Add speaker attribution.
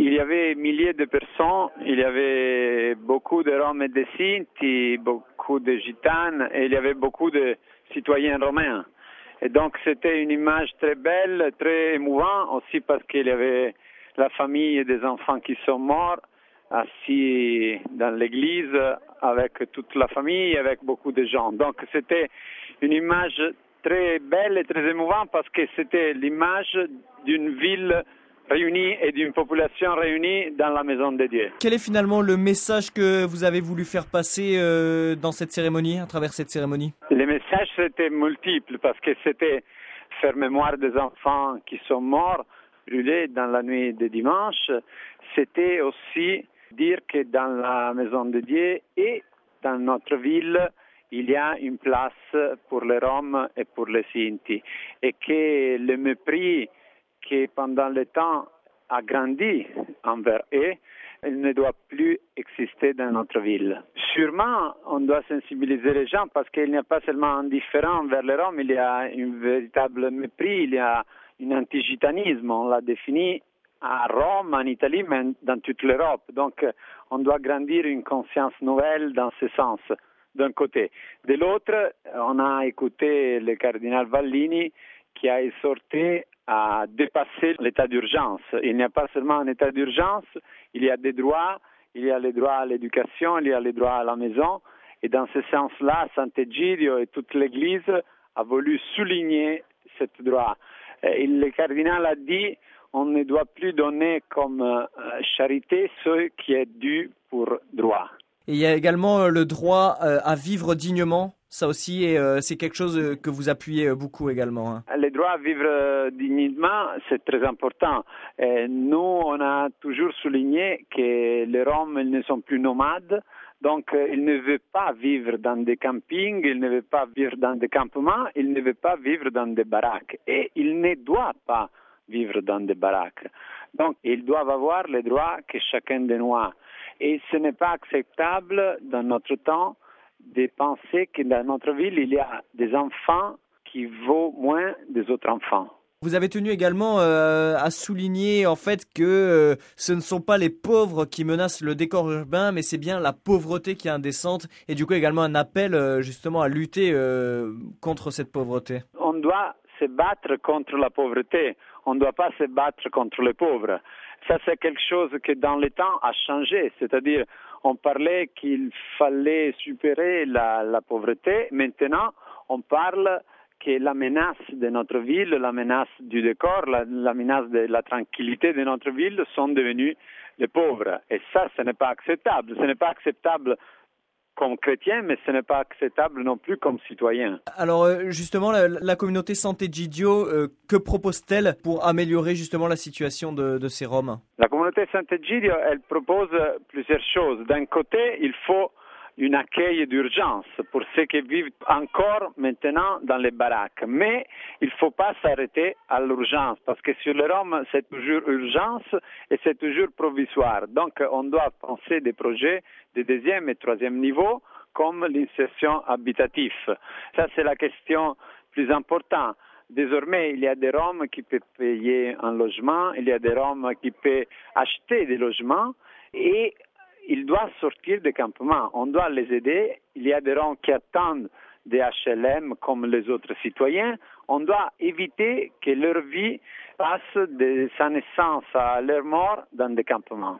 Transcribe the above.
Speaker 1: Il y avait milliers de personnes, il y avait beaucoup de Roms et de Sinti, beaucoup de Gitanes et il y avait beaucoup de citoyens romains. Et donc c'était une image très belle, très émouvante aussi parce qu'il y avait la famille et des enfants qui sont morts assis dans l'église avec toute la famille, avec beaucoup de gens. Donc c'était une image très belle et très émouvante parce que c'était l'image d'une ville réunis et d'une population réunie dans la maison de Dieu.
Speaker 2: Quel est finalement le message que vous avez voulu faire passer dans cette cérémonie, à travers cette cérémonie?
Speaker 1: Les messages étaient multiples parce que c'était faire mémoire des enfants qui sont morts, brûlés dans la nuit de dimanche. C'était aussi dire que dans la maison de Dieu et dans notre ville, il y a une place pour les Roms et pour les Sinti et que le mépris qui pendant le temps a grandi envers eux, il ne doit plus exister dans notre ville. Sûrement, on doit sensibiliser les gens parce qu'il n'y a pas seulement un indifférent vers les Roms, il y a un véritable mépris, il y a un antigitanisme, on l'a défini à Rome, en Italie, mais dans toute l'Europe. Donc, on doit grandir une conscience nouvelle dans ce sens, d'un côté. De l'autre, on a écouté le cardinal Vallini qui a exhorté à dépasser l'état d'urgence. Il n'y a pas seulement un état d'urgence, il y a des droits, il y a les droits à l'éducation, il y a les droits à la maison. Et dans ce sens-là, Sant'Egidio et toute l'Église a voulu souligner ce droit. Et le cardinal a dit on ne doit plus donner comme charité ce qui est dû pour droit.
Speaker 2: Et il y a également le droit à vivre dignement. Ça aussi, c'est quelque chose que vous appuyez beaucoup également. Hein.
Speaker 1: Le droit à vivre dignement, c'est très important. Nous, on a toujours souligné que les Roms ils ne sont plus nomades. Donc, ils ne veulent pas vivre dans des campings, ils ne veulent pas vivre dans des campements, ils ne veulent pas vivre dans des baraques. Et ils ne doivent pas vivre dans des baraques. Donc, ils doivent avoir les droits que chacun de nous a. Et ce n'est pas acceptable dans notre temps de penser que dans notre ville, il y a des enfants qui vaut moins des autres enfants.
Speaker 2: Vous avez tenu également à souligner en fait que ce ne sont pas les pauvres qui menacent le décor urbain, mais c'est bien la pauvreté qui est indécente et du coup également un appel justement à lutter contre cette pauvreté.
Speaker 1: On doit se battre contre la pauvreté, on ne doit pas se battre contre les pauvres. Ça c'est quelque chose qui dans le temps a changé, c'est-à-dire on parlait qu'il fallait supérer la pauvreté, maintenant on parle que la menace de notre ville, la menace du décor, la menace de la tranquillité de notre ville sont devenus les pauvres. Et ça, ce n'est pas acceptable. Ce n'est pas acceptable comme chrétien, mais ce n'est pas acceptable non plus comme citoyen.
Speaker 2: Alors justement, la communauté Sant'Egidio, que propose-t-elle pour améliorer justement la situation de ces Roms?
Speaker 1: La communauté Sant'Egidio, elle propose plusieurs choses. D'un côté, il faut un accueil d'urgence pour ceux qui vivent encore maintenant dans les baraques. Mais il ne faut pas s'arrêter à l'urgence parce que sur les Roms, c'est toujours urgence et c'est toujours provisoire. Donc, on doit penser des projets de deuxième et troisième niveau comme l'insertion habitative. Ça, c'est la question plus importante. Désormais, il y a des Roms qui peuvent payer un logement, il y a des Roms qui peuvent acheter des logements et ils doivent sortir des campements. On doit les aider. Il y a des Roms qui attendent des HLM comme les autres citoyens. On doit éviter que leur vie passe de sa naissance à leur mort dans des campements.